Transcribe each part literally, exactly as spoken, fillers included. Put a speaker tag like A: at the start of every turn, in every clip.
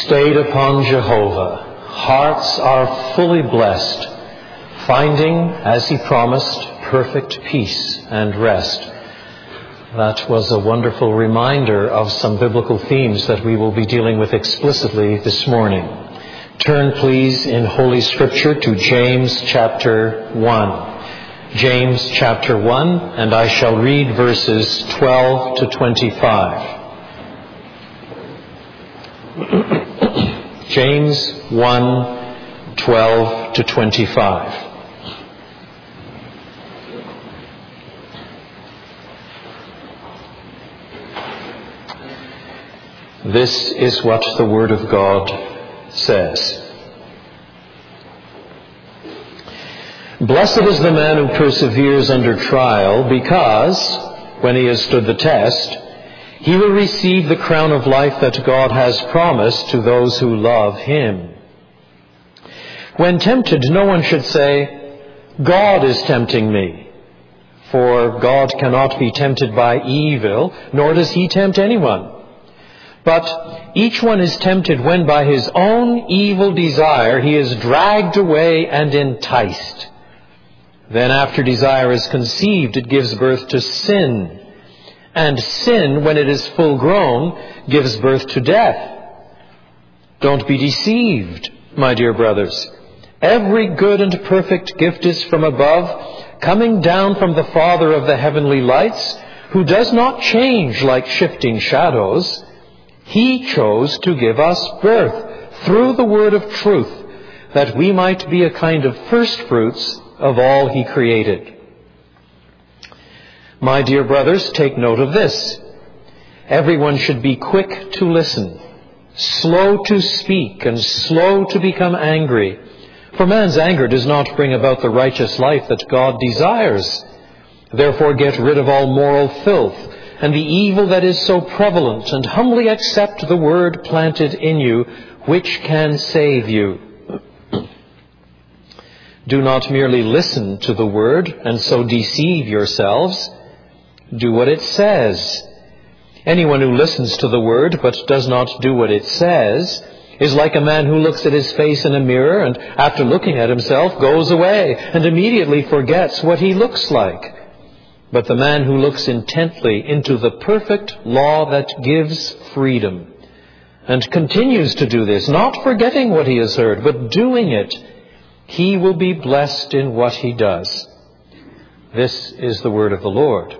A: Stayed upon Jehovah, hearts are fully blessed, finding, as he promised, perfect peace and rest. That was a wonderful reminder of some biblical themes that we will be dealing with explicitly this morning. Turn, please, in Holy Scripture to James chapter one. James chapter one, and I shall read verses twelve to twenty-five. James one, twelve to twenty-five. This is what the Word of God says. Blessed is the man who perseveres under trial, because, when he has stood the test, he will receive the crown of life that God has promised to those who love him. When tempted, no one should say, God is tempting me. For God cannot be tempted by evil, nor does he tempt anyone. But each one is tempted when by his own evil desire he is dragged away and enticed. Then after desire is conceived, it gives birth to sin. And sin, when it is full grown, gives birth to death. Don't be deceived, my dear brothers. Every good and perfect gift is from above, coming down from the Father of the heavenly lights, who does not change like shifting shadows. He chose to give us birth through the word of truth, that we might be a kind of firstfruits of all he created. My dear brothers, take note of this. Everyone should be quick to listen, slow to speak, and slow to become angry. For man's anger does not bring about the righteous life that God desires. Therefore get rid of all moral filth and the evil that is so prevalent, and humbly accept the word planted in you, which can save you. Do not merely listen to the word and so deceive yourselves. Do what it says. Anyone who listens to the word but does not do what it says is like a man who looks at his face in a mirror and, after looking at himself, goes away and immediately forgets what he looks like. But the man who looks intently into the perfect law that gives freedom and continues to do this, not forgetting what he has heard, but doing it, he will be blessed in what he does. This is the word of the Lord.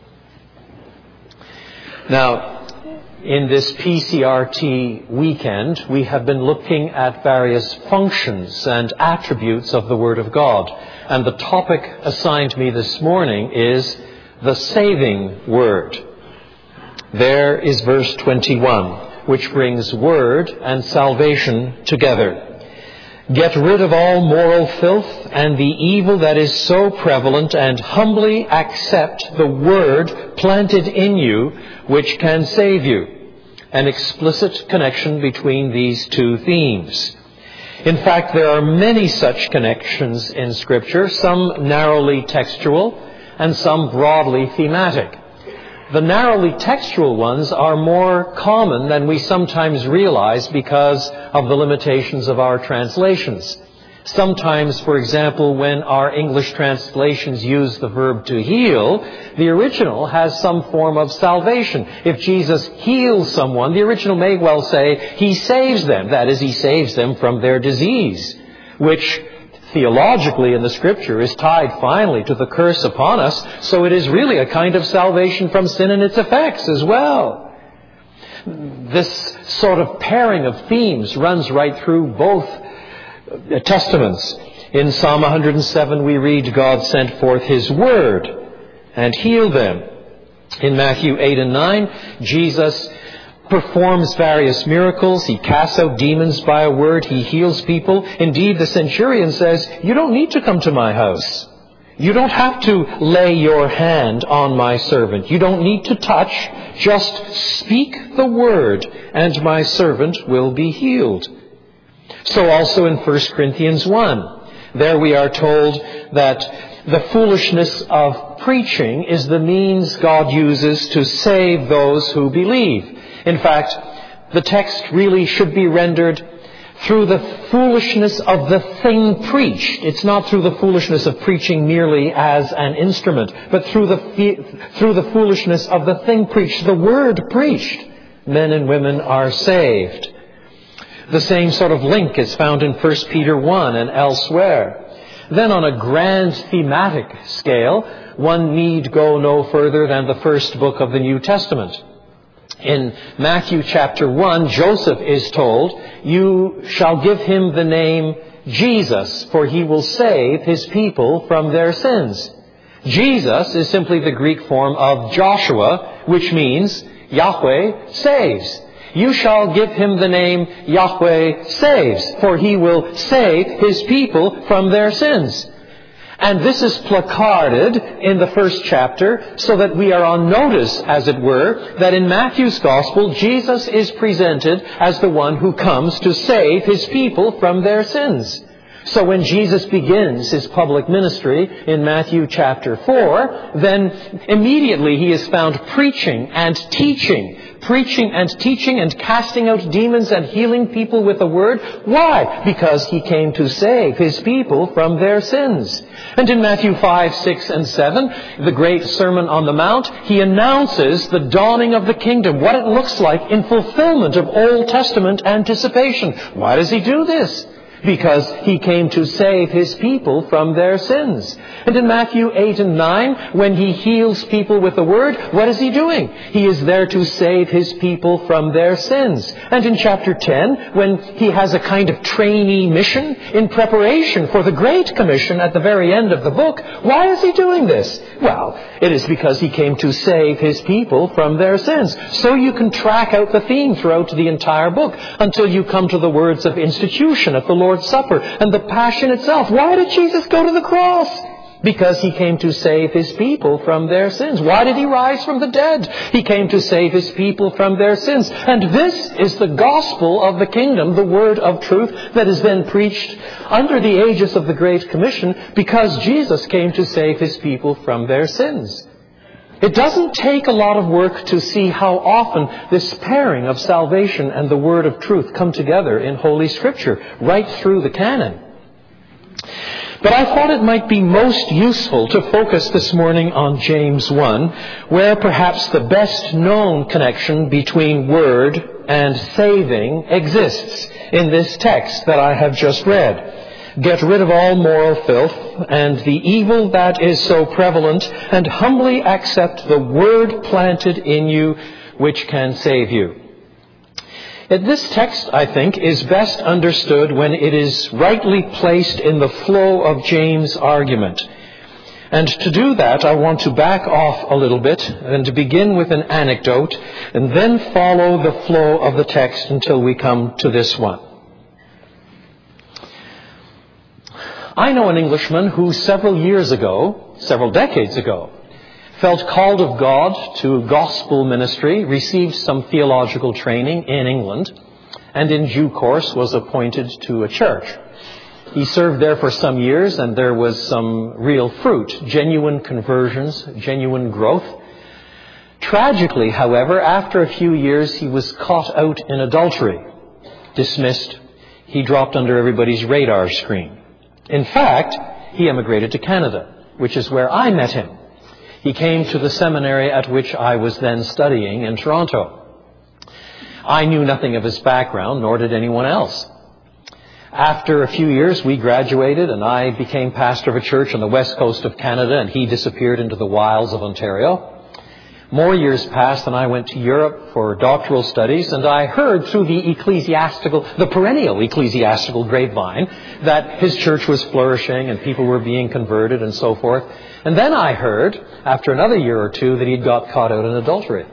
A: Now, in this P C R T weekend, we have been looking at various functions and attributes of the Word of God. And the topic assigned me this morning is the saving Word. There is verse twenty-one, which brings Word and salvation together. Get rid of all moral filth and the evil that is so prevalent, and humbly accept the word planted in you, which can save you. An explicit connection between these two themes. In fact, there are many such connections in Scripture, some narrowly textual and some broadly thematic. The narrowly textual ones are more common than we sometimes realize because of the limitations of our translations. Sometimes, for example, when our English translations use the verb to heal, the original has some form of salvation. If Jesus heals someone, the original may well say, he saves them. That is, he saves them from their disease, which theologically in the Scripture is tied finally to the curse upon us, so it is really a kind of salvation from sin and its effects as well. This sort of pairing of themes runs right through both Testaments. In Psalm one hundred seven we read, God sent forth his word and healed them. In Matthew eight and nine, Jesus performs various miracles. He casts out demons by a word. He heals people. Indeed, the centurion says, you don't need to come to my house. You don't have to lay your hand on my servant. You don't need to touch. Just speak the word, and my servant will be healed. So also in First Corinthians one, there we are told that the foolishness of preaching is the means God uses to save those who believe. In fact, The text really should be rendered through the foolishness of the thing preached. It's not through the foolishness of preaching merely as an instrument, but through the, through the foolishness of the thing preached, the word preached. Men and women are saved. The same sort of link is found in First Peter one and elsewhere. Then on a grand thematic scale, one need go no further than the first book of the New Testament. In Matthew chapter one, Joseph is told, "You shall give him the name Jesus, for he will save his people from their sins." Jesus is simply the Greek form of Joshua, which means Yahweh saves. You shall give him the name Yahweh saves, for he will save his people from their sins. And this is placarded in the first chapter so that we are on notice, as it were, that in Matthew's Gospel, Jesus is presented as the one who comes to save his people from their sins. So when Jesus begins his public ministry in Matthew chapter four, then immediately he is found preaching and teaching, preaching and teaching and casting out demons and healing people with the word. Why? Because he came to save his people from their sins. And in Matthew five, six, and seven, the great Sermon on the Mount, he announces the dawning of the kingdom, what it looks like in fulfillment of Old Testament anticipation. Why does he do this? Because he came to save his people from their sins. And in Matthew eight and nine, when he heals people with the word, what is he doing? He is there to save his people from their sins. And in chapter ten, when he has a kind of trainee mission in preparation for the Great Commission at the very end of the book, why is he doing this? Well, it is because he came to save his people from their sins. So you can track out the theme throughout the entire book until you come to the words of institution at the Lord's Supper and the Passion itself. Why did Jesus go to the cross? Because he came to save his people from their sins. Why did he rise from the dead? He came to save his people from their sins. And this is the gospel of the kingdom, the word of truth that is then preached under the aegis of the Great Commission because Jesus came to save his people from their sins. It doesn't take a lot of work to see how often this pairing of salvation and the word of truth come together in Holy Scripture, right through the canon. But I thought it might be most useful to focus this morning on James one, where perhaps the best known connection between word and saving exists in this text that I have just read. Get rid of all moral filth and the evil that is so prevalent, and humbly accept the word planted in you, which can save you. Yet this text, I think, is best understood when it is rightly placed in the flow of James' argument. And to do that, I want to back off a little bit and to begin with an anecdote and then follow the flow of the text until we come to this one. I know an Englishman who several years ago, several decades ago, felt called of God to gospel ministry, received some theological training in England, and in due course was appointed to a church. He served there for some years, and there was some real fruit, genuine conversions, genuine growth. Tragically, however, after a few years, he was caught out in adultery, dismissed. He dropped under everybody's radar screen. In fact, he emigrated to Canada, which is where I met him. He came to the seminary at which I was then studying in Toronto. I knew nothing of his background, nor did anyone else. After a few years, we graduated, and I became pastor of a church on the west coast of Canada, and he disappeared into the wilds of Ontario. More years passed, and I went to Europe for doctoral studies, and I heard through the ecclesiastical, the perennial ecclesiastical grapevine, that his church was flourishing and people were being converted and so forth. And then I heard, after another year or two, that he'd got caught out in adultery.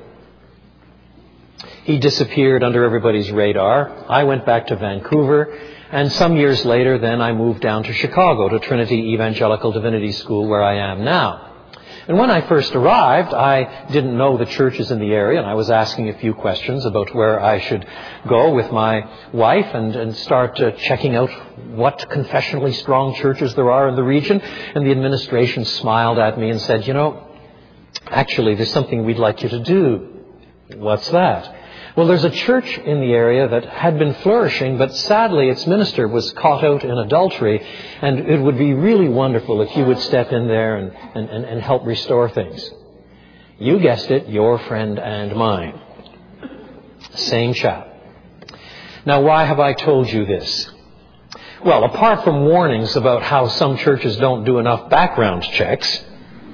A: He disappeared under everybody's radar. I went back to Vancouver, and some years later, then I moved down to Chicago, to Trinity Evangelical Divinity School, where I am now. And when I first arrived, I didn't know the churches in the area, and I was asking a few questions about where I should go with my wife and, and start uh, checking out what confessionally strong churches there are in the region. And the administration smiled at me and said, you know, actually, there's something we'd like you to do. What's that? Well, there's a church in the area that had been flourishing, but sadly its minister was caught out in adultery, and it would be really wonderful if you would step in there and, and, and, and help restore things. You guessed it, your friend and mine. Same chap. Now, why have I told you this? Well, apart from warnings about how some churches don't do enough background checks,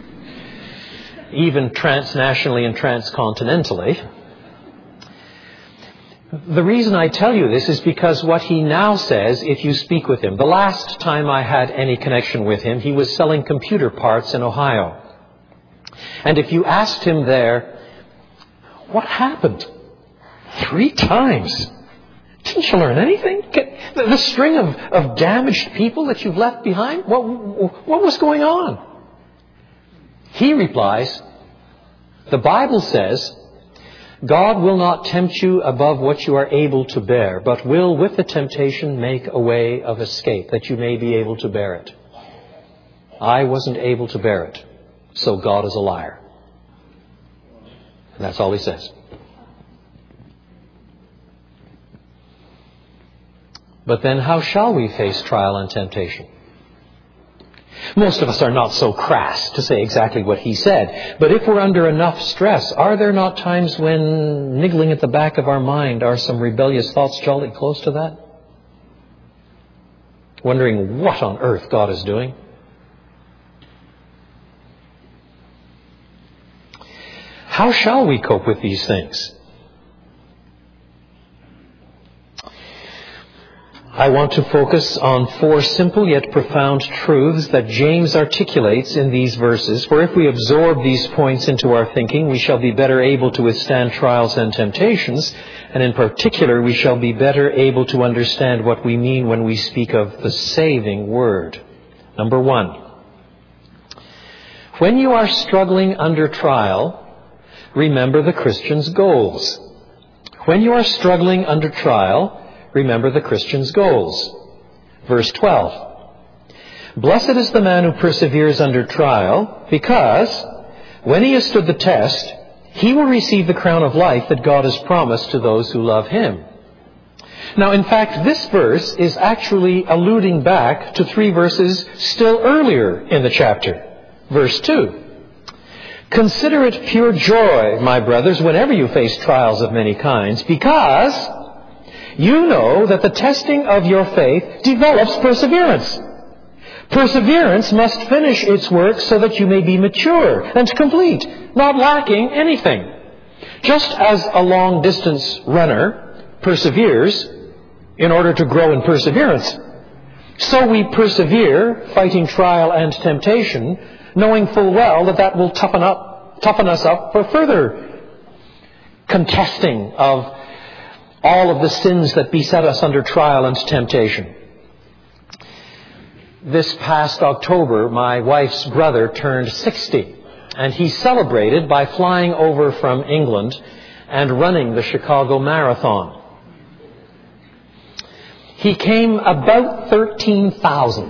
A: even transnationally and transcontinentally, the reason I tell you this is because what he now says if you speak with him. The last time I had any connection with him, he was selling computer parts in Ohio. And if you asked him there, what happened? Three times. Didn't you learn anything? The string of, of damaged people that you've left behind? What, what was going on? He replies, the Bible says, God will not tempt you above what you are able to bear, but will with the temptation make a way of escape, that you may be able to bear it. I wasn't able to bear it, so God is a liar. And that's all he says. But then how shall we face trial and temptation? Most of us are not so crass to say exactly what he said. But if we're under enough stress, are there not times when niggling at the back of our mind are some rebellious thoughts jolly close to that? Wondering what on earth God is doing? How shall we cope with these things? I want to focus on four simple yet profound truths that James articulates in these verses. For if we absorb these points into our thinking, we shall be better able to withstand trials and temptations. And in particular, we shall be better able to understand what we mean when we speak of the saving word. Number one, when you are struggling under trial, remember the Christian's goals. When you are struggling under trial, remember the Christian's goals. Verse twelve. Blessed is the man who perseveres under trial, because when he has stood the test, he will receive the crown of life that God has promised to those who love him. Now, in fact, this verse is actually alluding back to three verses still earlier in the chapter. Verse two. Consider it pure joy, my brothers, whenever you face trials of many kinds, because you know that the testing of your faith develops perseverance. Perseverance must finish its work so that you may be mature and complete, not lacking anything. Just as a long-distance runner perseveres in order to grow in perseverance, so we persevere, fighting trial and temptation, knowing full well that that will toughen up, toughen us up for further contesting of all of the sins that beset us under trial and temptation. This past October, my wife's brother turned sixty, and he celebrated by flying over from England and running the Chicago Marathon. He came about thirteen thousandth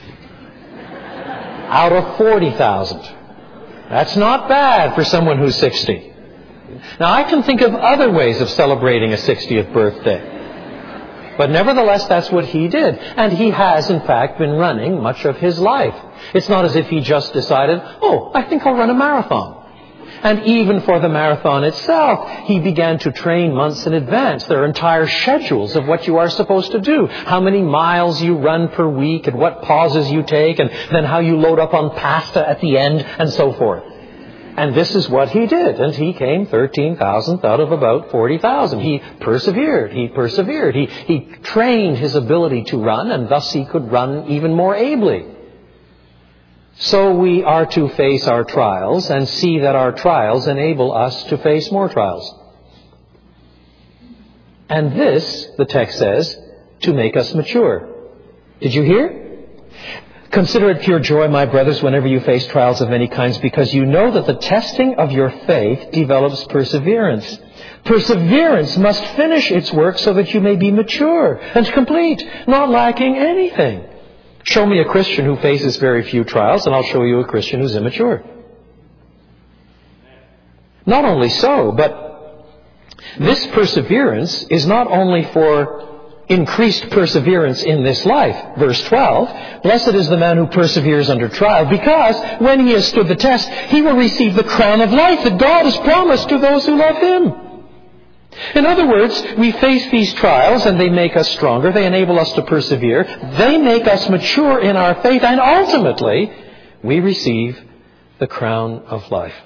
A: out of forty thousand. That's not bad for someone who's sixty. Now, I can think of other ways of celebrating a sixtieth birthday. But nevertheless, that's what he did. And he has, in fact, been running much of his life. It's not as if he just decided, oh, I think I'll run a marathon. And even for the marathon itself, he began to train months in advance. There are entire schedules of what you are supposed to do. How many miles you run per week, and what pauses you take, and then how you load up on pasta at the end, and so forth. And this is what he did. And he came thirteen thousandth out of about forty thousand. He persevered. He persevered. He, he trained his ability to run, and thus he could run even more ably. So we are to face our trials and see that our trials enable us to face more trials. And this, the text says, to make us mature. Did you hear? Consider it pure joy, my brothers, whenever you face trials of many kinds, because you know that the testing of your faith develops perseverance. Perseverance must finish its work so that you may be mature and complete, not lacking anything. Show me a Christian who faces very few trials, and I'll show you a Christian who's immature. Not only so, but This perseverance is not only for increased perseverance in this life. Verse twelve, blessed is the man who perseveres under trial, because when he has stood the test, he will receive the crown of life that God has promised to those who love him. In other words, we face these trials and they make us stronger. They enable us to persevere. They make us mature in our faith, and ultimately, we receive the crown of life.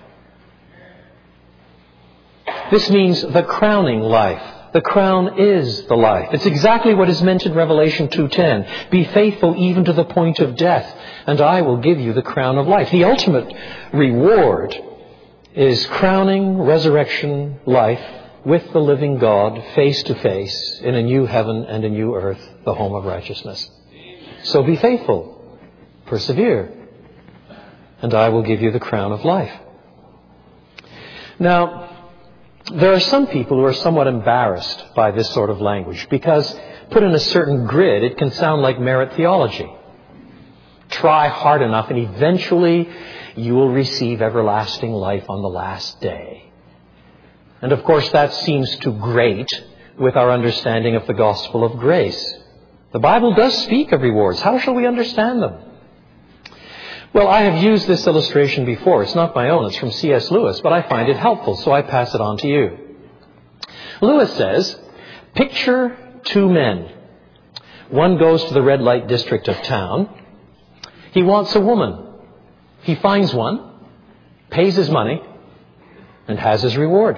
A: This means the crowning life. The crown is the life. It's exactly what is meant in Revelation two ten. Be faithful even to the point of death, and I will give you the crown of life. The ultimate reward is crowning resurrection life with the living God face to face in a new heaven and a new earth, the home of righteousness. So be faithful, persevere, and I will give you the crown of life. Now, there are some people who are somewhat embarrassed by this sort of language because, put in a certain grid, it can sound like merit theology. Try hard enough and eventually you will receive everlasting life on the last day. And of course that seems to grate with our understanding of the gospel of grace. The Bible does speak of rewards. How shall we understand them? Well, I have used this illustration before. It's not my own. It's from C S Lewis, but I find it helpful, so I pass it on to you. Lewis says, picture two men. One goes to the red light district of town. He wants a woman. He finds one, pays his money, and has his reward.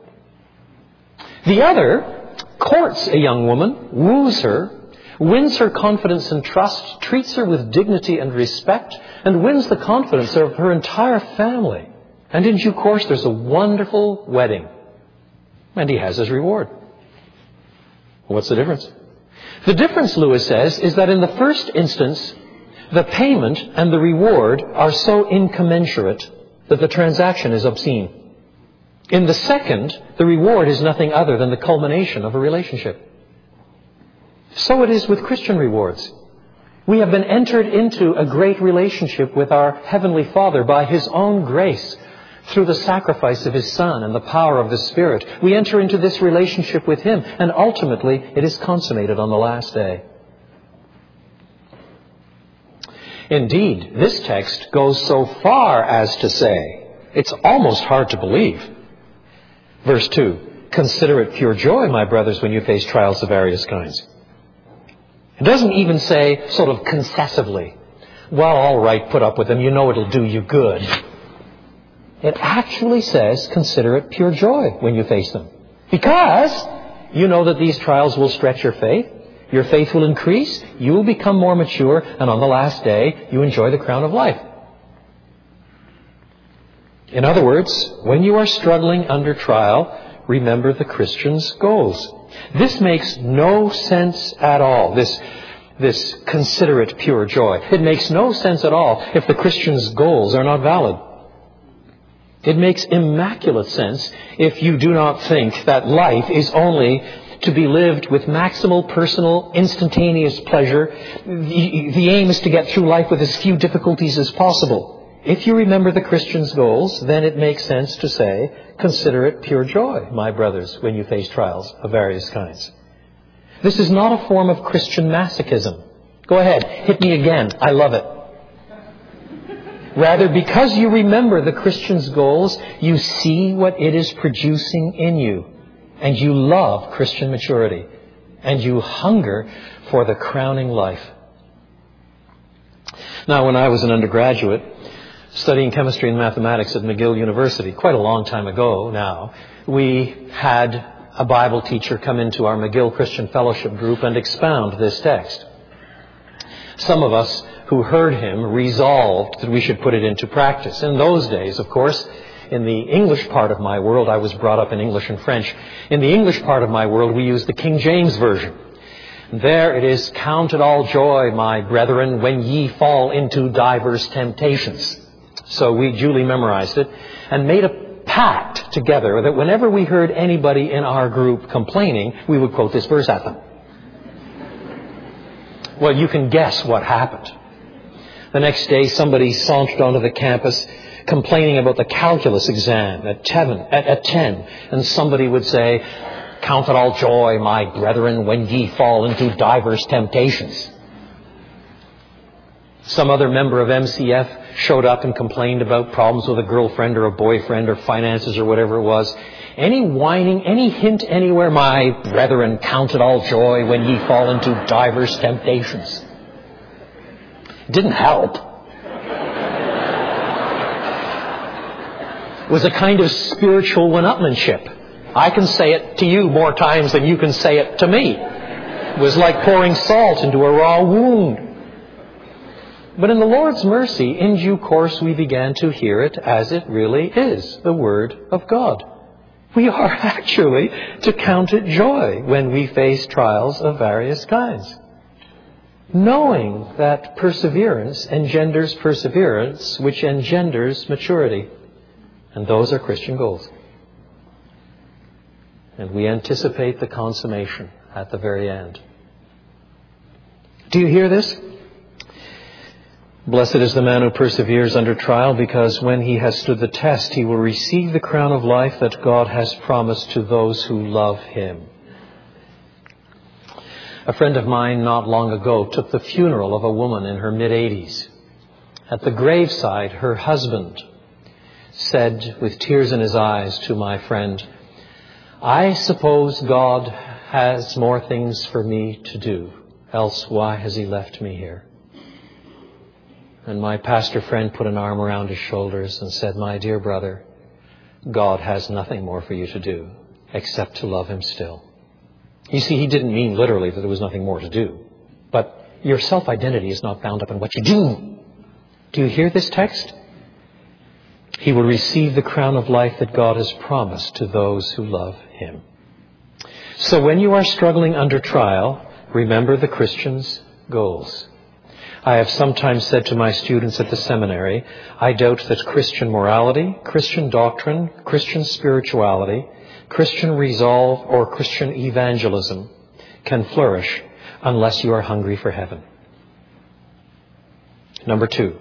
A: The other courts a young woman, woos her, wins her confidence and trust, treats her with dignity and respect, and wins the confidence of her entire family. And in due course, there's a wonderful wedding. And he has his reward. What's the difference? The difference, Lewis says, is that in the first instance, the payment and the reward are so incommensurate that the transaction is obscene. In the second, the reward is nothing other than the culmination of a relationship. So it is with Christian rewards. We have been entered into a great relationship with our Heavenly Father by His own grace through the sacrifice of His Son and the power of the Spirit. We enter into this relationship with Him, and ultimately it is consummated on the last day. Indeed, this text goes so far as to say, it's almost hard to believe. Verse two, consider it pure joy, my brothers, when you face trials of various kinds. It doesn't even say, sort of concessively, well, all right, put up with them, you know it'll do you good. It actually says, consider it pure joy when you face them. Because you know that these trials will stretch your faith, your faith will increase, you will become more mature, and on the last day, you enjoy the crown of life. In other words, when you are struggling under trial, remember the Christian's goals. This makes no sense at all, this, this consider it pure joy. It makes no sense at all if the Christian's goals are not valid. It makes immaculate sense if you do not think that life is only to be lived with maximal personal, instantaneous pleasure. The, the aim is to get through life with as few difficulties as possible. If you remember the Christian's goals, then it makes sense to say, consider it pure joy, my brothers, when you face trials of various kinds. This is not a form of Christian masochism. Go ahead, hit me again. I love it. Rather, because you remember the Christian's goals, you see what it is producing in you. And you love Christian maturity. And you hunger for the crowning life. Now, when I was an undergraduate, studying chemistry and mathematics at McGill University, quite a long time ago now, we had a Bible teacher come into our McGill Christian Fellowship group and expound this text. Some of us who heard him resolved that we should put it into practice. In those days, of course, in the English part of my world, I was brought up in English and French. In the English part of my world, we used the King James Version. There it is, count it all joy, my brethren, when ye fall into divers temptations. So we duly memorized it and made a pact together that whenever we heard anybody in our group complaining, we would quote this verse at them. Well, you can guess what happened. The next day, somebody sauntered onto the campus, complaining about the calculus exam at ten, at, at ten, and somebody would say, "Count it all joy, my brethren, when ye fall into divers temptations." Some other member of M C F showed up and complained about problems with a girlfriend or a boyfriend or finances or whatever it was. Any whining, any hint anywhere, "My brethren, count it all joy when ye fall into divers temptations." It didn't help. It was a kind of spiritual one-upmanship. I can say it to you more times than you can say it to me. It was like pouring salt into a raw wound. But in the Lord's mercy, in due course, we began to hear it as it really is, the Word of God. We are actually to count it joy when we face trials of various kinds, knowing that perseverance engenders perseverance, which engenders maturity. And those are Christian goals. And we anticipate the consummation at the very end. Do you hear this? "Blessed is the man who perseveres under trial, because when he has stood the test, he will receive the crown of life that God has promised to those who love him." A friend of mine not long ago took the funeral of a woman in her mid-eighties. At the graveside, her husband said with tears in his eyes to my friend, "I suppose God has more things for me to do, else why has he left me here?" And my pastor friend put an arm around his shoulders and said, "My dear brother, God has nothing more for you to do except to love him still." You see, he didn't mean literally that there was nothing more to do. But your self-identity is not bound up in what you do. Do you hear this text? He will receive the crown of life that God has promised to those who love him. So when you are struggling under trial, remember the Christian's goals. I have sometimes said to my students at the seminary, I doubt that Christian morality, Christian doctrine, Christian spirituality, Christian resolve, or Christian evangelism can flourish unless you are hungry for heaven. Number two.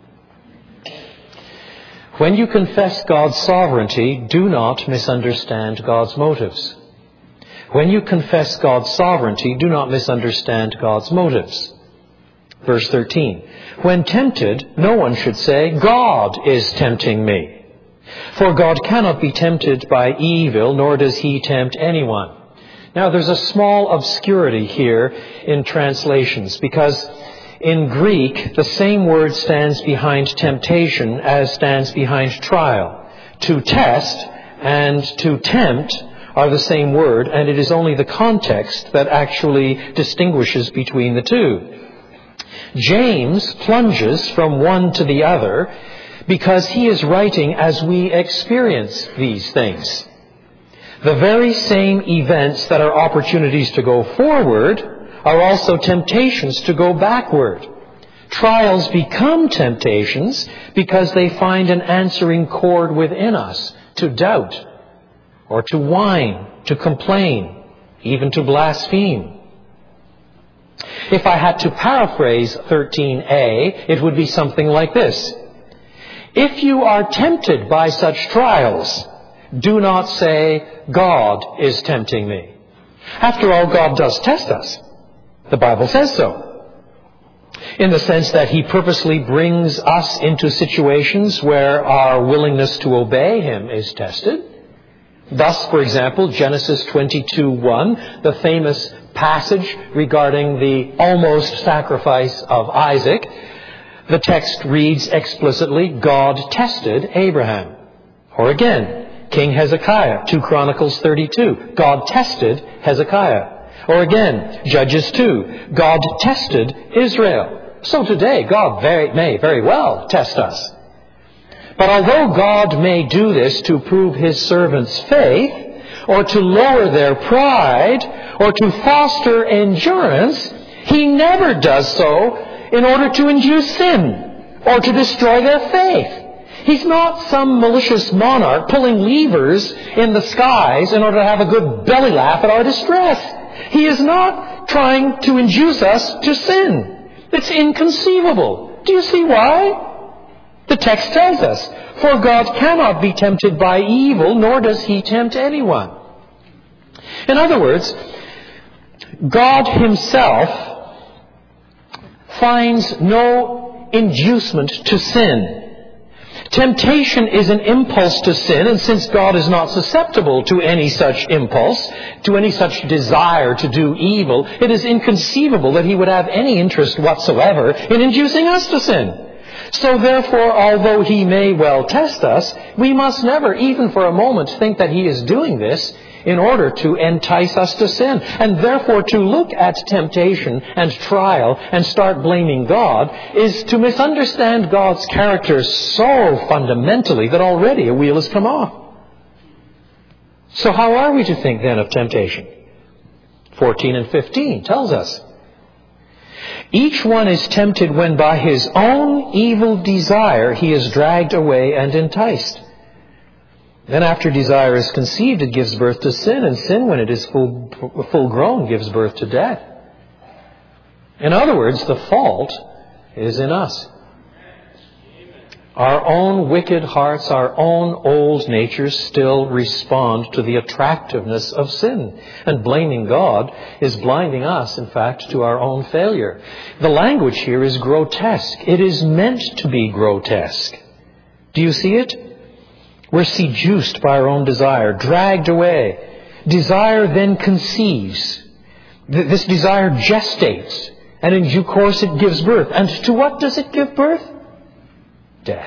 A: When you confess God's sovereignty, do not misunderstand God's motives. When you confess God's sovereignty, do not misunderstand God's motives. Verse thirteen. When tempted, no one should say, God is tempting me. For God cannot be tempted by evil, nor does he tempt anyone. Now, there's a small obscurity here in translations, because in Greek, the same word stands behind temptation as stands behind trial. To test and to tempt are the same word, and it is only the context that actually distinguishes between the two. James plunges from one to the other because he is writing as we experience these things. The very same events that are opportunities to go forward are also temptations to go backward. Trials become temptations because they find an answering chord within us to doubt, or to whine, to complain, even to blaspheme. If I had to paraphrase thirteen a, it would be something like this. If you are tempted by such trials, do not say, God is tempting me. After all, God does test us. The Bible says so. In the sense that he purposely brings us into situations where our willingness to obey him is tested. Thus, for example, Genesis twenty-two one, the famous passage regarding the almost sacrifice of Isaac, the text reads explicitly, God tested Abraham. Or again, King Hezekiah, Second Chronicles thirty-two, God tested Hezekiah. Or again, Judges two, God tested Israel. So today, God very, may very well test us. But although God may do this to prove his servants' faith, or to lower their pride, or to foster endurance, he never does so in order to induce sin, or to destroy their faith. He's not some malicious monarch pulling levers in the skies in order to have a good belly laugh at our distress. He is not trying to induce us to sin. It's inconceivable. Do you see why? The text tells us, For God cannot be tempted by evil, nor does He tempt anyone. In other words, God Himself finds no inducement to sin. Temptation is an impulse to sin, and since God is not susceptible to any such impulse, to any such desire to do evil, it is inconceivable that He would have any interest whatsoever in inducing us to sin. So therefore, although He may well test us, we must never, even for a moment, think that He is doing this in order to entice us to sin. And therefore, to look at temptation and trial and start blaming God is to misunderstand God's character so fundamentally that already a wheel has come off. So how are we to think then of temptation? fourteen and fifteen tells us, each one is tempted when by his own evil desire he is dragged away and enticed. Then after desire is conceived, it gives birth to sin, and sin, when it is full, full grown, gives birth to death. In other words, the fault is in us. Our own wicked hearts, our own old natures still respond to the attractiveness of sin. And blaming God is blinding us, in fact, to our own failure. The language here is grotesque. It is meant to be grotesque. Do you see it? We're seduced by our own desire, dragged away. Desire then conceives. This desire gestates, and in due course it gives birth. And to what does it give birth? Death.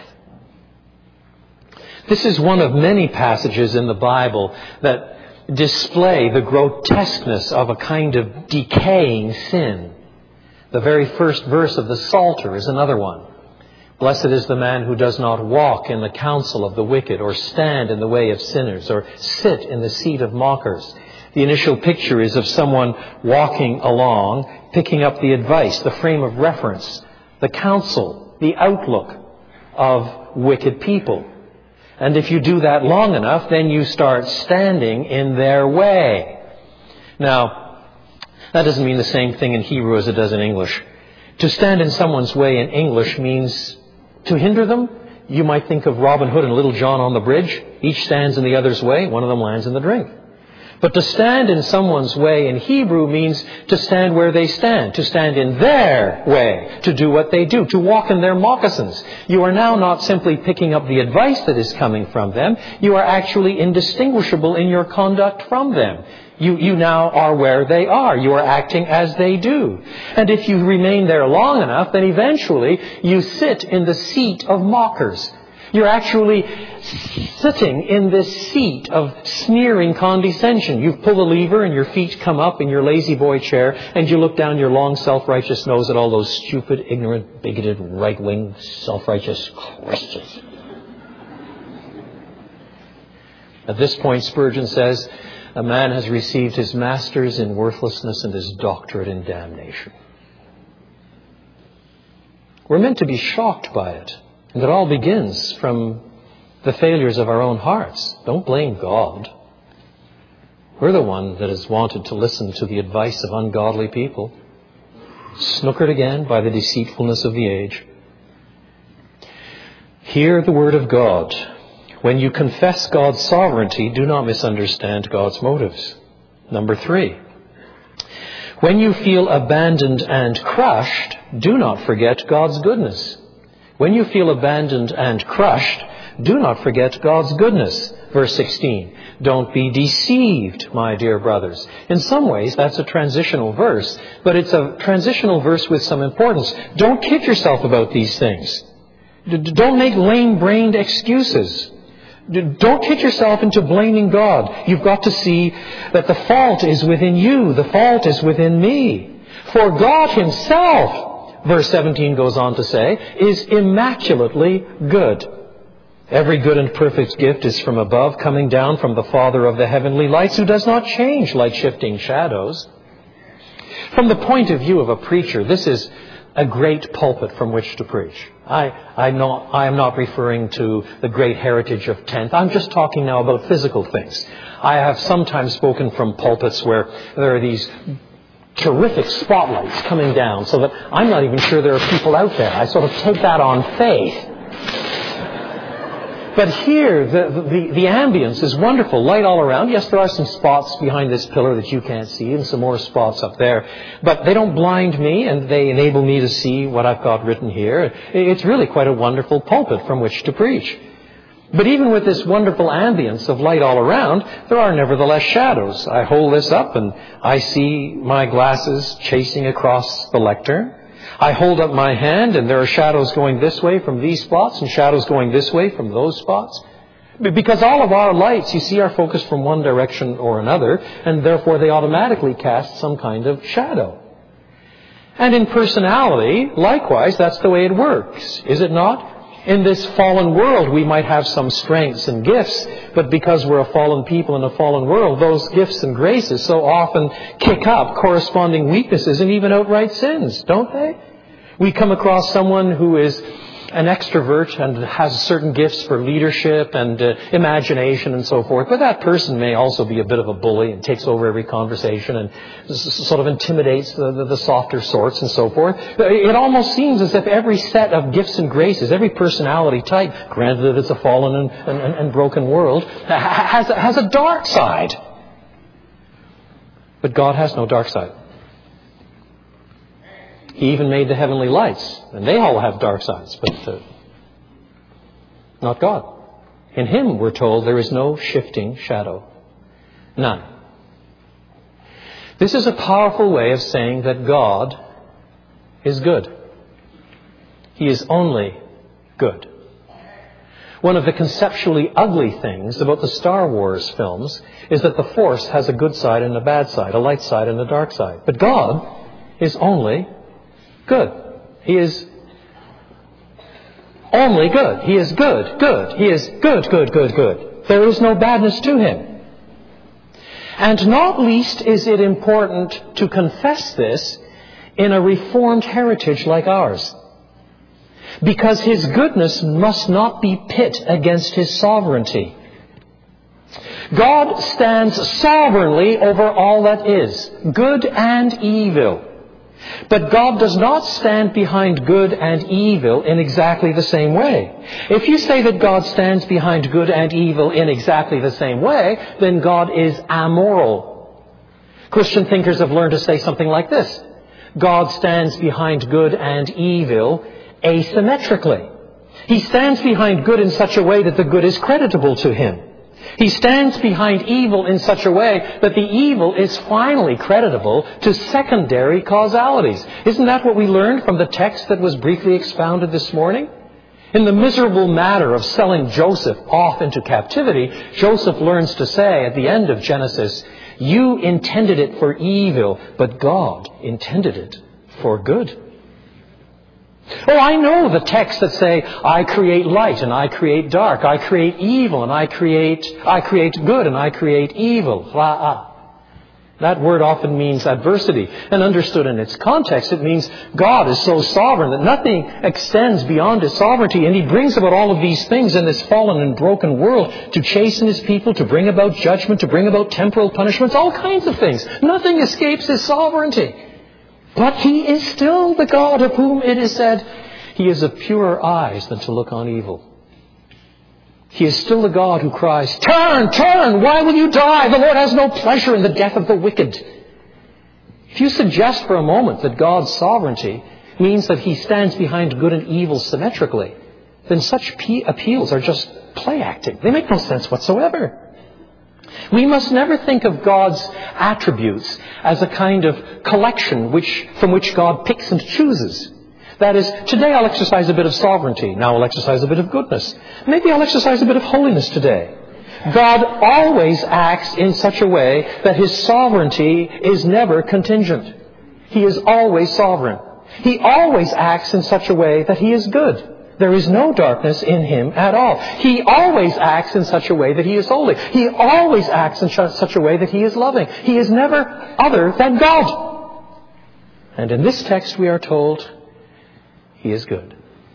A: This is one of many passages in the Bible that display the grotesqueness of a kind of decaying sin. The very first verse of the Psalter is another one. Blessed is the man who does not walk in the counsel of the wicked, or stand in the way of sinners, or sit in the seat of mockers. The initial picture is of someone walking along, picking up the advice, the frame of reference, the counsel, the outlook of wicked people. And if you do that long enough, then you start standing in their way. Now, that doesn't mean the same thing in Hebrew as it does in English. To stand in someone's way in English means to hinder them. You might think of Robin Hood and Little John on the bridge. Each stands in the other's way. One of them lands in the drink. But to stand in someone's way in Hebrew means to stand where they stand, to stand in their way, to do what they do, to walk in their moccasins. You are now not simply picking up the advice that is coming from them. You are actually indistinguishable in your conduct from them. You, you now are where they are. You are acting as they do. And if you remain there long enough, then eventually you sit in the seat of mockers. You're actually sitting in this seat of sneering condescension. You've pulled a lever and your feet come up in your lazy boy chair, and you look down your long self-righteous nose at all those stupid, ignorant, bigoted, right-wing, self-righteous Christians. At this point, Spurgeon says, a man has received his master's in worthlessness and his doctorate in damnation. We're meant to be shocked by it. And it all begins from the failures of our own hearts. Don't blame God. We're the one that has wanted to listen to the advice of ungodly people, snookered again by the deceitfulness of the age. Hear the word of God. When you confess God's sovereignty, do not misunderstand God's motives. Number three, when you feel abandoned and crushed, do not forget God's goodness. When you feel abandoned and crushed, do not forget God's goodness. Verse sixteen, don't be deceived, my dear brothers. In some ways, that's a transitional verse, but it's a transitional verse with some importance. Don't kid yourself about these things. Don't make lame-brained excuses. Don't kid yourself into blaming God. You've got to see that the fault is within you. The fault is within me. For God Himself, verse seventeen goes on to say, is immaculately good. Every good and perfect gift is from above, coming down from the Father of the heavenly lights, who does not change like shifting shadows. From the point of view of a preacher, this is a great pulpit from which to preach. I, I'm not, I am not referring to the great heritage of tenth. I'm just talking now about physical things. I have sometimes spoken from pulpits where there are these terrific spotlights coming down so that I'm not even sure there are people out there. I sort of take that on faith. But here, the, the, the ambience is wonderful. Light all around. Yes, there are some spots behind this pillar that you can't see and some more spots up there. But they don't blind me and they enable me to see what I've got written here. It's really quite a wonderful pulpit from which to preach. But even with this wonderful ambience of light all around, there are nevertheless shadows. I hold this up and I see my glasses chasing across the lectern. I hold up my hand and there are shadows going this way from these spots and shadows going this way from those spots. Because all of our lights, you see, are focused from one direction or another, and therefore they automatically cast some kind of shadow. And in personality, likewise, that's the way it works, is it not? In this fallen world, we might have some strengths and gifts, but because we're a fallen people in a fallen world, those gifts and graces so often kick up corresponding weaknesses and even outright sins, don't they? We come across someone who is an extrovert and has certain gifts for leadership and uh, imagination and so forth, but that person may also be a bit of a bully and takes over every conversation and s- sort of intimidates the, the, the softer sorts and so forth. It almost seems as if every set of gifts and graces, every personality type, granted that it's a fallen and, and, and broken world, has, has a dark side. But God has no dark side. He even made the heavenly lights, and they all have dark sides, but uh, not God. In Him, we're told, there is no shifting shadow. None. This is a powerful way of saying that God is good. He is only good. One of the conceptually ugly things about the Star Wars films is that the Force has a good side and a bad side, a light side and a dark side. But God is only good. He is only good. He is good, good. He is good, good, good, good. There is no badness to Him. And not least is it important to confess this in a Reformed heritage like ours. Because His goodness must not be pit against His sovereignty. God stands sovereignly over all that is, good and evil. But God does not stand behind good and evil in exactly the same way. If you say that God stands behind good and evil in exactly the same way, then God is amoral. Christian thinkers have learned to say something like this: God stands behind good and evil asymmetrically. He stands behind good in such a way that the good is creditable to Him. He stands behind evil in such a way that the evil is finally creditable to secondary causalities. Isn't that what we learned from the text that was briefly expounded this morning? In the miserable matter of selling Joseph off into captivity, Joseph learns to say at the end of Genesis, "You intended it for evil, but God intended it for good." Oh, I know the texts that say, I create light and I create dark. I create evil and I create, I create good and I create evil. Ra'ah. That word often means adversity. And understood in its context, it means God is so sovereign that nothing extends beyond His sovereignty. And He brings about all of these things in this fallen and broken world to chasten His people, to bring about judgment, to bring about temporal punishments, all kinds of things. Nothing escapes His sovereignty. But He is still the God of whom it is said, He is of purer eyes than to look on evil. He is still the God who cries, "Turn, turn, why will you die? The Lord has no pleasure in the death of the wicked." If you suggest for a moment that God's sovereignty means that He stands behind good and evil symmetrically, then such pe- appeals are just play acting. They make no sense whatsoever. We must never think of God's attributes as a kind of collection which, from which God picks and chooses. That is, today I'll exercise a bit of sovereignty. Now I'll exercise a bit of goodness. Maybe I'll exercise a bit of holiness today. God always acts in such a way that His sovereignty is never contingent. He is always sovereign. He always acts in such a way that He is good. There is no darkness in Him at all. He always acts in such a way that He is holy. He always acts in such a way that He is loving. He is never other than God. And in this text we are told, He is good.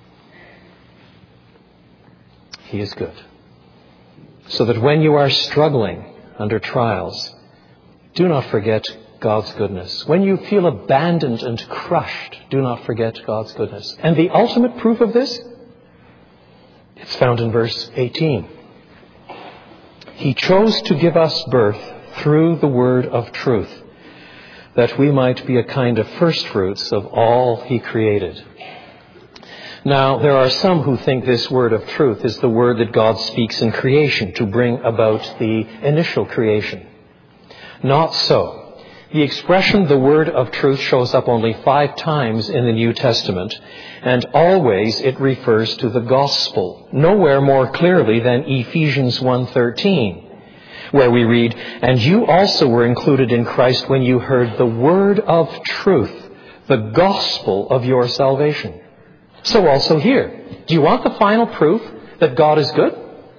A: He is good. So that when you are struggling under trials, do not forget God's goodness. When you feel abandoned and crushed, do not forget God's goodness. And the ultimate proof of this It's found in verse eighteen. He chose to give us birth through the word of truth, that we might be a kind of first fruits of all He created. Now, there are some who think this word of truth is the word that God speaks in creation to bring about the initial creation. Not so. The expression, the word of truth, shows up only five times in the New Testament, and always it refers to the gospel, nowhere more clearly than Ephesians one thirteen, where we read, "And you also were included in Christ when you heard the word of truth, the gospel of your salvation." So also here. Do you want the final proof that God is good?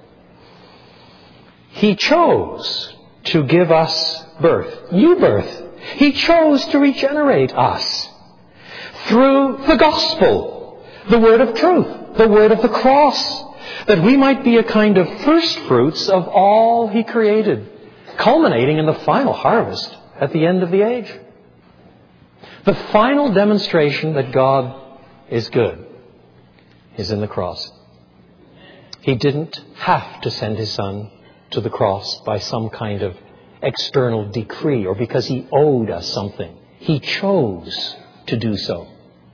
A: He chose to give us birth, new birth. He chose to regenerate us through the gospel, the word of truth, the word of the cross, that we might be a kind of first fruits of all He created, culminating in the final harvest at the end of the age. The final demonstration that God is good is in the cross. He didn't have to send His Son to the cross by some kind of external decree or because He owed us something. He chose to do so.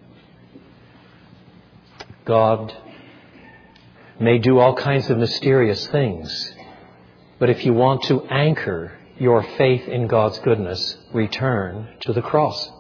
A: God may do all kinds of mysterious things, but if you want to anchor your faith in God's goodness, return to the cross.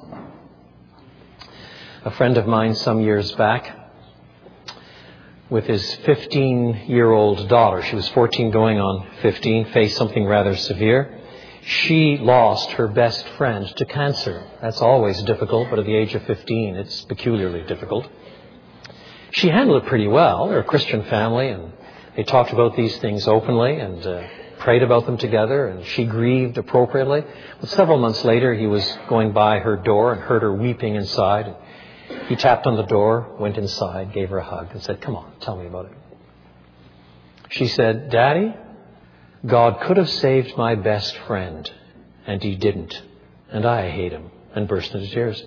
A: A friend of mine some years back, with his fifteen-year-old daughter, she was fourteen going on fifteen, faced something rather severe. She lost her best friend to cancer. That's always difficult, but at the age of fifteen, it's peculiarly difficult. She handled it pretty well. They're a Christian family, and they talked about these things openly and uh, prayed about them together, and she grieved appropriately. But several months later, he was going by her door and heard her weeping inside. He tapped on the door, went inside, gave her a hug, and said, "Come on, tell me about it." She said, "Daddy, God could have saved my best friend, and He didn't, and I hate Him," and burst into tears.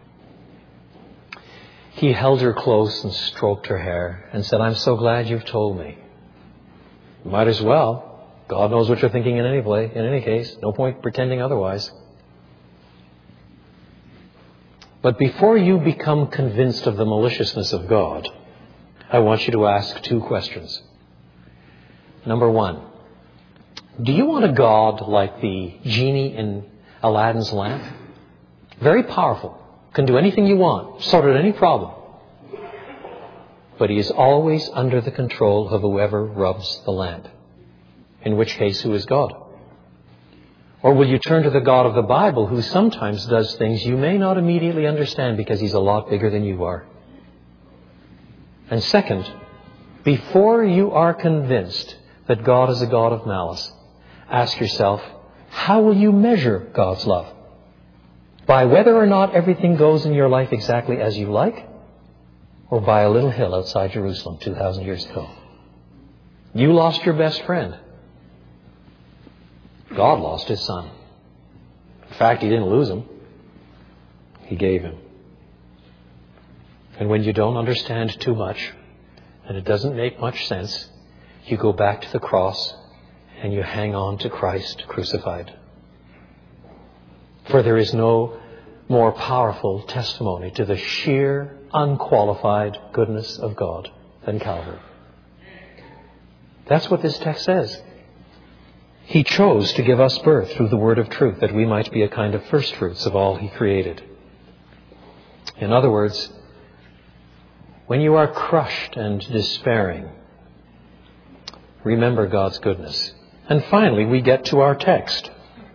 A: He held her close and stroked her hair and said, "I'm so glad you've told me." Might as well. God knows what you're thinking in any play, in any case. No point pretending otherwise. But before you become convinced of the maliciousness of God, I want you to ask two questions. Number one, do you want a God like the genie in Aladdin's lamp? Very powerful. Can do anything you want. Sort out any problem. But He is always under the control of whoever rubs the lamp. In which case, who is God? Or will you turn to the God of the Bible, who sometimes does things you may not immediately understand because He's a lot bigger than you are? And second, before you are convinced that God is a God of malice, ask yourself, how will you measure God's love? By whether or not everything goes in your life exactly as you like, or by a little hill outside Jerusalem two thousand years ago? You lost your best friend. God lost His Son. In fact, He didn't lose Him. He gave Him. And when you don't understand too much, and it doesn't make much sense, you go back to the cross and you hang on to Christ crucified. For there is no more powerful testimony to the sheer, unqualified goodness of God than Calvary. That's what this text says. He chose to give us birth through the word of truth, that we might be a kind of first fruits of all He created. In other words, when you are crushed and despairing, remember God's goodness. And finally, we get to our text.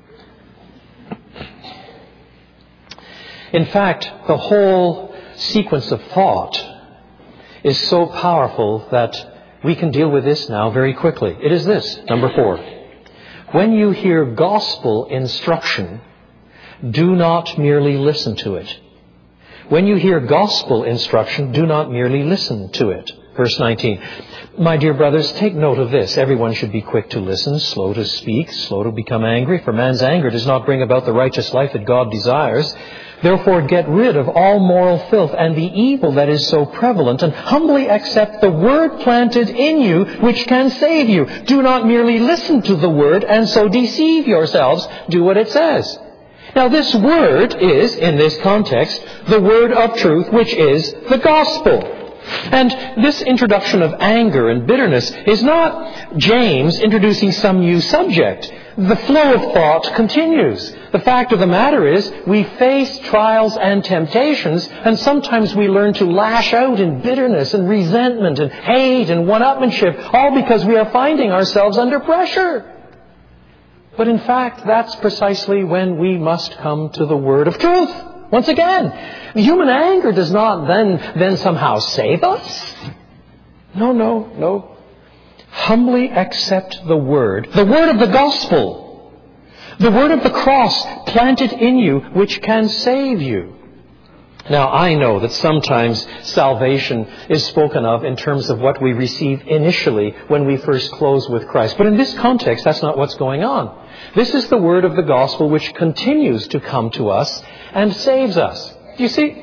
A: In fact, the whole sequence of thought is so powerful that we can deal with this now very quickly. It is this, number four. When you hear gospel instruction, do not merely listen to it. When you hear gospel instruction, do not merely listen to it. Verse nineteen. My dear brothers, take note of this. Everyone should be quick to listen, slow to speak, slow to become angry, for man's anger does not bring about the righteous life that God desires. Therefore get rid of all moral filth and the evil that is so prevalent, and humbly accept the word planted in you, which can save you. Do not merely listen to the word and so deceive yourselves. Do what it says. Now this word is, in this context, the word of truth, which is the gospel. And this introduction of anger and bitterness is not James introducing some new subject. The flow of thought continues. The fact of the matter is, we face trials and temptations, and sometimes we learn to lash out in bitterness and resentment and hate and one-upmanship, all because we are finding ourselves under pressure. But in fact, that's precisely when we must come to the word of truth. Once again, human anger does not then, then somehow save us. No, no, no. Humbly accept the word, the word of the gospel, the word of the cross planted in you, which can save you. Now, I know that sometimes salvation is spoken of in terms of what we receive initially when we first close with Christ. But in this context, that's not what's going on. This is the word of the gospel which continues to come to us and saves us. You see,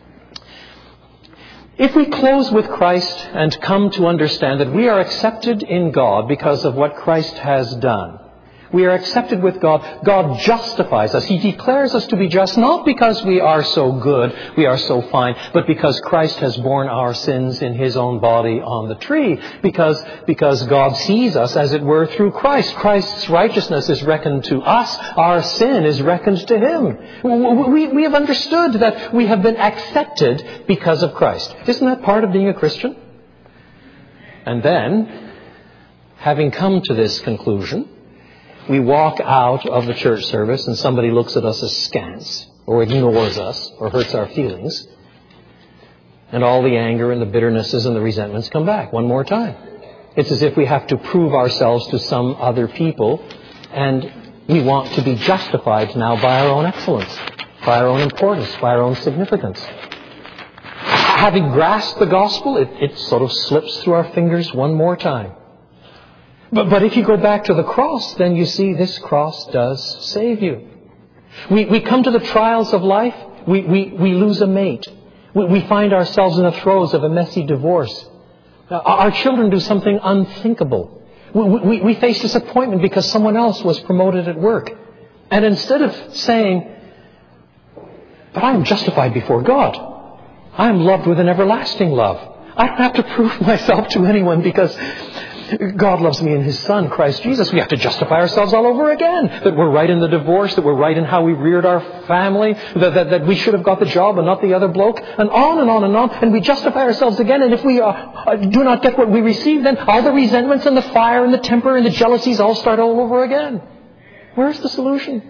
A: if we close with Christ and come to understand that we are accepted in God because of what Christ has done, we are accepted with God. God justifies us. He declares us to be just, not because we are so good, we are so fine, but because Christ has borne our sins in His own body on the tree. Because, because God sees us, as it were, through Christ. Christ's righteousness is reckoned to us. Our sin is reckoned to Him. We, we have understood that we have been accepted because of Christ. Isn't that part of being a Christian? And then, having come to this conclusion, we walk out of the church service and somebody looks at us askance, or ignores us, or hurts our feelings. And all the anger and the bitternesses and the resentments come back one more time. It's as if we have to prove ourselves to some other people, and we want to be justified now by our own excellence, by our own importance, by our own significance. Having grasped the gospel, it, it sort of slips through our fingers one more time. But, but if you go back to the cross, then you see this cross does save you. We, we come to the trials of life. We, we, we lose a mate. We, we find ourselves in the throes of a messy divorce. Uh, our children do something unthinkable. We, we, we face disappointment because someone else was promoted at work. And instead of saying, but I am justified before God. I am loved with an everlasting love. I don't have to prove myself to anyone because God loves me in His Son, Christ Jesus. We have to justify ourselves all over again. That we're right in the divorce, that we're right in how we reared our family, that, that, that we should have got the job and not the other bloke, and on and on and on. And we justify ourselves again. And if we uh, uh, do not get what we receive, then all the resentments and the fire and the temper and the jealousies all start all over again. Where's the solution?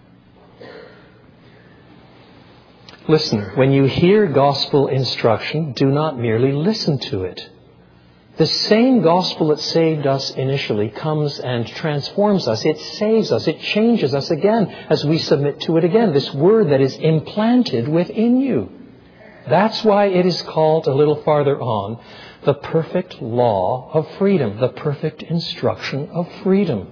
A: Listener, when you hear gospel instruction, do not merely listen to it. The same gospel that saved us initially comes and transforms us. It saves us. It changes us again as we submit to it again. This word that is implanted within you. That's why it is called a little farther on the perfect law of freedom, the perfect instruction of freedom.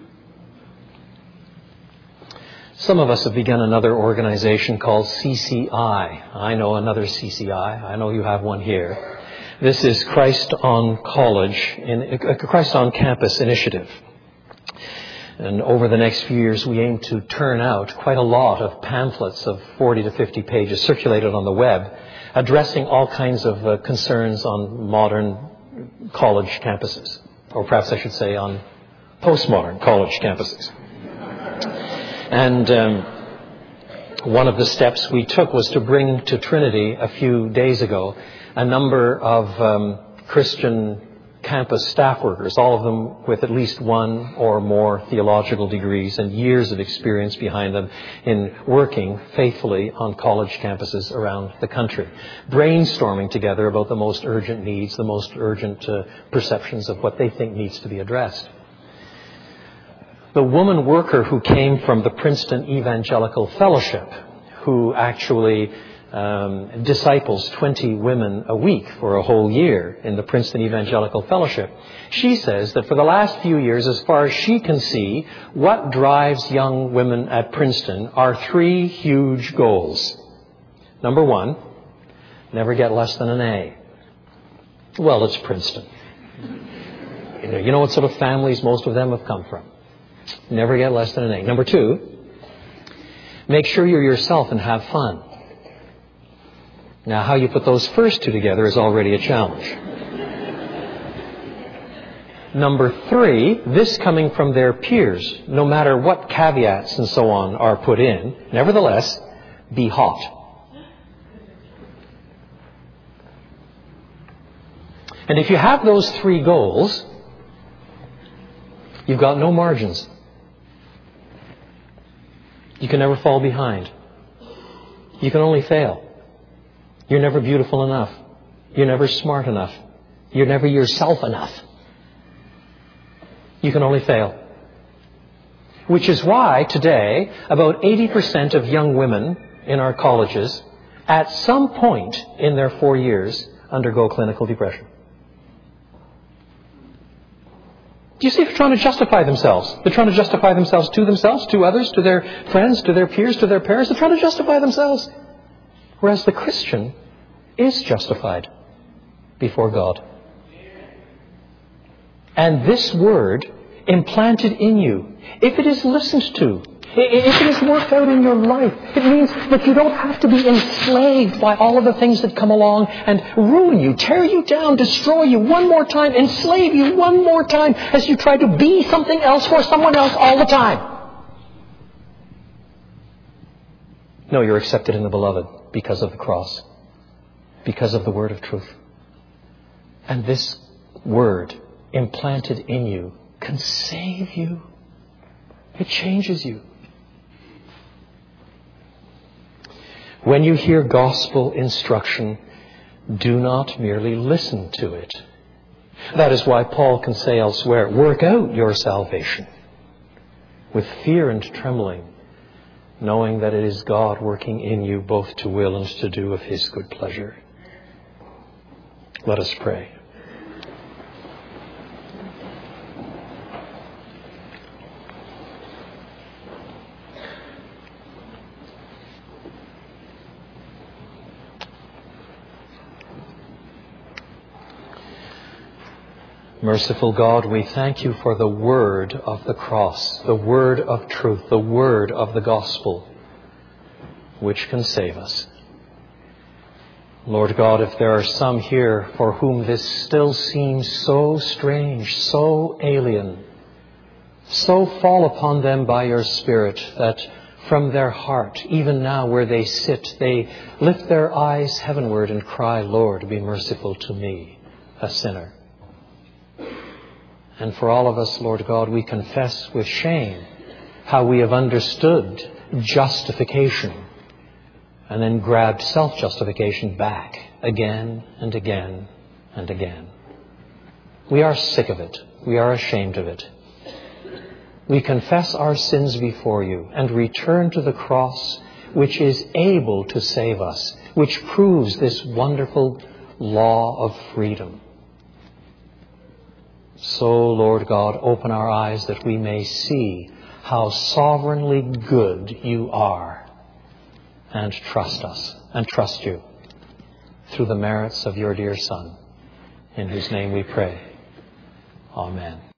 A: Some of us have begun another organization called C C I. I know another C C I. I know you have one here. This is Christ on College, in, uh, Christ on Campus initiative. And over the next few years, we aim to turn out quite a lot of pamphlets of forty to fifty pages circulated on the web, addressing all kinds of uh, concerns on modern college campuses. Or perhaps I should say on postmodern college campuses. And um, one of the steps we took was to bring to Trinity a few days ago a number of um, Christian campus staff workers, all of them with at least one or more theological degrees and years of experience behind them in working faithfully on college campuses around the country, brainstorming together about the most urgent needs, the most urgent uh, perceptions of what they think needs to be addressed. The woman worker who came from the Princeton Evangelical Fellowship, who actually um, disciples twenty women a week for a whole year in the Princeton Evangelical Fellowship. She says that for the last few years, as far as she can see, what drives young women at Princeton are three huge goals. Number one, never get less than an A. Well, it's Princeton. You know, you know what sort of families most of them have come from. Never get less than an A. Number two, make sure you're yourself and have fun. Now, how you put those first two together is already a challenge. Number three, this coming from their peers, no matter what caveats and so on are put in, nevertheless, be hot. And if you have those three goals, you've got no margins. You can never fall behind. You can only fail. You're never beautiful enough. You're never smart enough. You're never yourself enough. You can only fail. Which is why today about eighty percent of young women in our colleges at some point in their four years undergo clinical depression. Do you see they're trying to justify themselves? They're trying to justify themselves to themselves, to others, to their friends, to their peers, to their parents. They're trying to justify themselves. Whereas the Christian is justified before God. And this word implanted in you, if it is listened to, if it is worked out in your life, it means that you don't have to be enslaved by all of the things that come along and ruin you, tear you down, destroy you one more time, enslave you one more time as you try to be something else for someone else all the time. No, you're accepted in the Beloved because of the cross, because of the word of truth. And this word implanted in you can save you. It changes you. When you hear gospel instruction, do not merely listen to it. That is why Paul can say elsewhere, work out your salvation with fear and trembling, knowing that it is God working in you both to will and to do of His good pleasure. Let us pray. Merciful God, we thank you for the word of the cross, the word of truth, the word of the gospel, which can save us. Lord God, if there are some here for whom this still seems so strange, so alien, so fall upon them by your Spirit that from their heart, even now where they sit, they lift their eyes heavenward and cry, Lord, be merciful to me, a sinner. And for all of us, Lord God, we confess with shame how we have understood justification and then grabbed self-justification back again and again and again. We are sick of it. We are ashamed of it. We confess our sins before you and return to the cross, which is able to save us, which proves this wonderful law of freedom. So, Lord God, open our eyes that we may see how sovereignly good you are, and trust us, and trust you, through the merits of your dear Son, in whose name we pray. Amen.